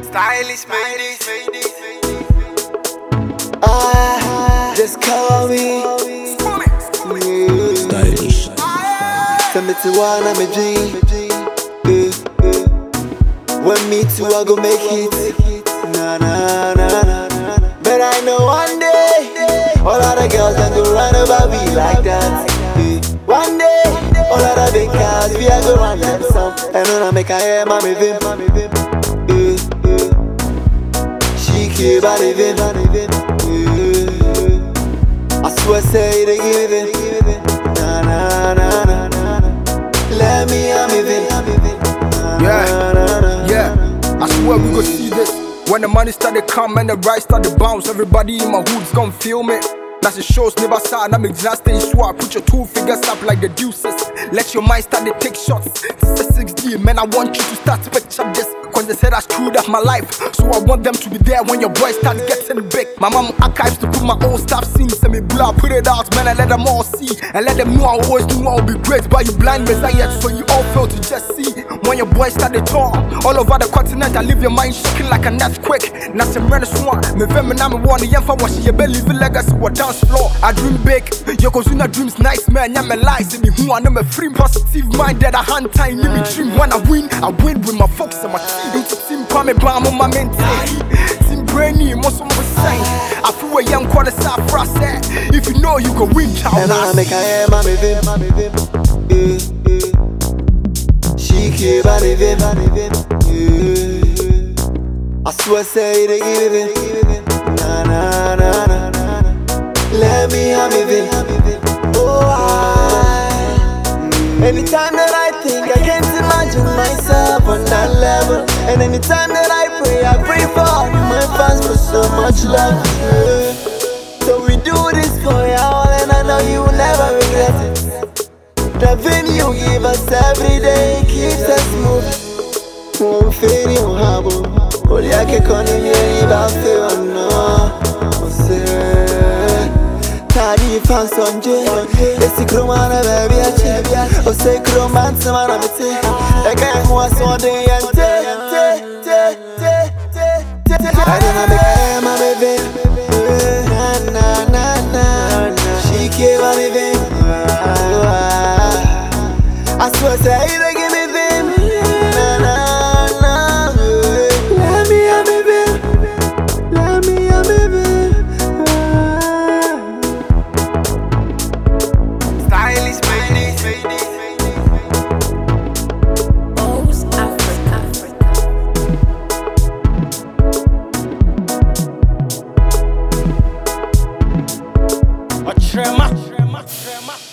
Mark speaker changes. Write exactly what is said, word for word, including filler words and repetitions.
Speaker 1: Stylish ladies.
Speaker 2: Ah, just call me. Yeah.
Speaker 3: Stylish.
Speaker 2: Tell me to one, I'm a dream. Yeah, yeah. When me too, I go make it. Nah, nah, nah, nah, nah. But I know one day, all of the girls that go run over me like that. Yeah. One day, all of the big cars, we are go run them some. And when I make a hair, mommy vim. Yeah, yeah. She keep on living. Yeah. I swear, say they give it. Nah, nah, nah, nah, nah. Let me, I'm living.
Speaker 4: Yeah, yeah. I swear we gon' see this. When the money started come and the rice started bounce, everybody in my hood's gon' feel me. Now the shows never start, I'm exhausted. Swap, put your two fingers up like the deuces. Let your mind start to take shots. This is six D, man, I want you to start to picture this. Cause they said I screwed up my life, so I want them to be there when your boys start getting big. My mom archives to put my own stuff scenes. Send me blood, put it out, man, I let them all see. And let them know I always knew I'll be great. But you blind messiah, so you all fail to just see. When your boys started talk, all over the continent, I leave your mind shaking like an earthquake. Now some rent swan, me femme na me want the young for what she believe in legacy what dance floor. I dream big, Yokozuna dreams nice, man, yeah, me lies in me who I know me free, positive minded, I hand time, you me dream. When I win, I win with my folks and my team. Into team, palm me bam on my mental. Team brainy, most of my say. I feel a young quarter side process. If you know, you can win, child.
Speaker 2: And I make a hair, mommy vim. Yeah, yeah. She keep on living. Yeah. I swear, say they give it. Nah, nah, nah, nah, nah. Let me have it. Oh, I. Anytime that I think, I can't imagine myself on that level. And anytime that I pray, I pray for all my fans for so much love. Yeah. So we do this for y'all, and I know you will never regret it. The thing you give us every day keeps us moving. Won't fade in habo. Only I can call him here about fear or no. Tadi fan sonje, esi kromana baby ache. O say kroman samana mete. Eka mwa sonde yente. I don't make a my baby. Na na na na. She keep on living. I swear say they give me them. Na na na. Let me have me baby. Let me have me baby.
Speaker 1: Stylish ladies.
Speaker 5: O's Africa.
Speaker 3: A trema.